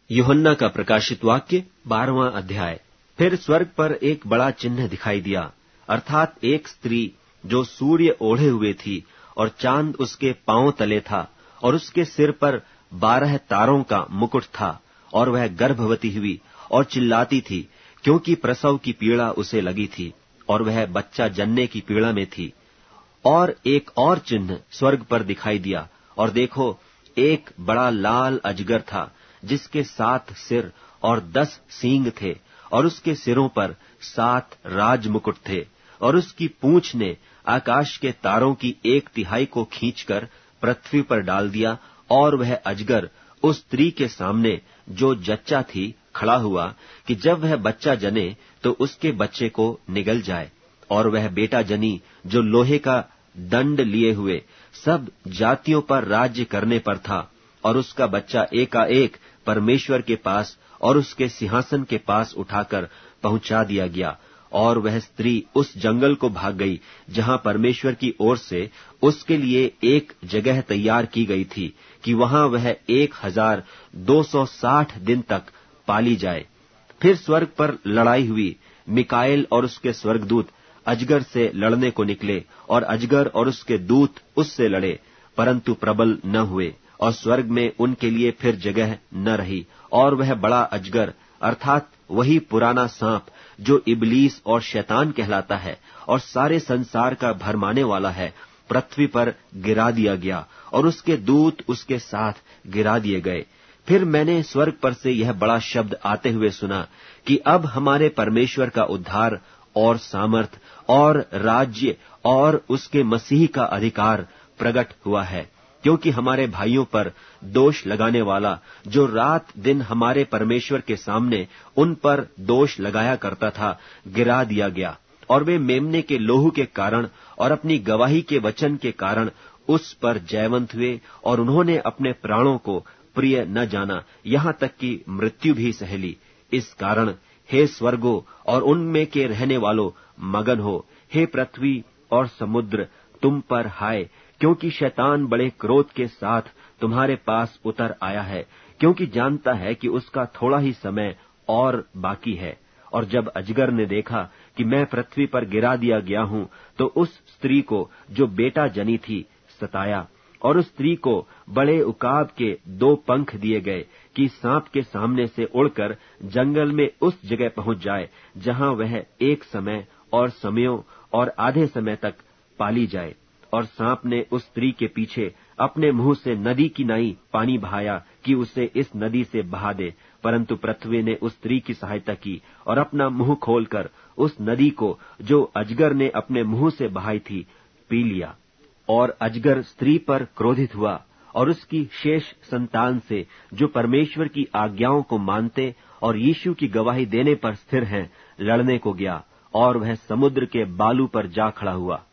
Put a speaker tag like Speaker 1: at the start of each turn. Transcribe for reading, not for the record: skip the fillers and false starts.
Speaker 1: यूहन्ना का प्रकाशित वाक्य 12वां अध्याय। फिर स्वर्ग पर एक बड़ा चिन्ह दिखाई दिया, अर्थात एक स्त्री जो सूर्य ओढ़े हुए थी और चांद उसके पांव तले था, और उसके सिर पर 12 तारों का मुकुट था, और वह गर्भवती हुई और चिल्लाती थी, क्योंकि प्रसव की पीड़ा उसे लगी थी, और वह बच्चा जनने की पीड़ा में थी। और एक और चिन्ह स्वर्ग पर दिखाई दिया, और देखो, एक बड़ा लाल अजगर था, जिसके 7 सिर और 10 सींग थे, और उसके सिरों पर 7 राज मुकुट थे, और उसकी पूंछ ने आकाश के तारों की 1/3 को खींचकर पृथ्वी पर डाल दिया। और वह अजगर उस स्त्री के सामने जो जच्चा थी खड़ा हुआ, कि जब वह बच्चा जने तो उसके बच्चे को निगल जाए। और वह बेटा जनी जो लोहे का दंड लिए हुए सब जातियों पर राज्य करने पर था, और उसका बच्चा एकाएक परमेश्वर के पास और उसके सिंहासन के पास उठाकर पहुंचा दिया गया। और वह स्त्री उस जंगल को भाग गई, जहां परमेश्वर की ओर से उसके लिए एक जगह तैयार की गई थी, कि वहां वह 1260 दिन तक पाली जाए। फिर स्वर्ग पर लड़ाई हुई। मिकाएल और उसके स्वर्गदूत अजगर से लड़ने को निकले, और अजगर और उसके दूत उससे लड़े, परंतु प्रबल न हुए, और स्वर्ग में उनके लिए फिर जगह न रही। और वह बड़ा अजगर, अर्थात वही पुराना सांप जो इबलीस और शैतान कहलाता है और सारे संसार का भरमाने वाला है, पृथ्वी पर गिरा दिया गया, और उसके दूत उसके साथ गिरा दिए गए। फिर मैंने स्वर्ग पर से यह बड़ा शब्द आते हुए सुना कि अब हमारे परमेश्वर का उद्धार और सामर्थ और राज्य और उसके मसीह का अधिकार प्रकट हुआ है, क्योंकि हमारे भाइयों पर दोष लगाने वाला, जो रात दिन हमारे परमेश्वर के सामने उन पर दोष लगाया करता था, गिरा दिया गया। और वे मेमने के लोहू के कारण और अपनी गवाही के वचन के कारण उस पर जयवंत हुए, और उन्होंने अपने प्राणों को प्रिय न जाना, यहाँ तक कि मृत्यु भी सह ली। इस कारण हे स्वर्गो और उनमें के रहने वालों, मगन हो। हे पृथ्वी और समुद्र, तुम पर हाय, क्योंकि शैतान बड़े क्रोध के साथ तुम्हारे पास उतर आया है, क्योंकि जानता है कि उसका थोड़ा ही समय और बाकी है। और जब अजगर ने देखा कि मैं पृथ्वी पर गिरा दिया गया हूं, तो उस स्त्री को जो बेटा जनी थी सताया, और उस स्त्री को बड़े उकाब के 2 पंख दिए गए, कि सांप के सामने से उड़कर जंगल में उस जगह पहुंच जाए, जहां वह एक समय और समयों और आधे समय तक पाली जाए। और सांप ने उस स्त्री के पीछे अपने मुंह से नदी की नाई पानी बहाया, कि उसे इस नदी से बहा दे, परंतु पृथ्वी ने उस स्त्री की सहायता की, और अपना मुंह खोलकर उस नदी को जो अजगर ने अपने मुंह से बहाई थी पी लिया। और अजगर स्त्री पर क्रोधित हुआ, और उसकी शेष संतान से, जो परमेश्वर की आज्ञाओं को मानते और यीशु की गवाही देने पर स्थिर हैं, लड़ने को गया, और वह समुद्र के बालू पर जा खड़ा हुआ।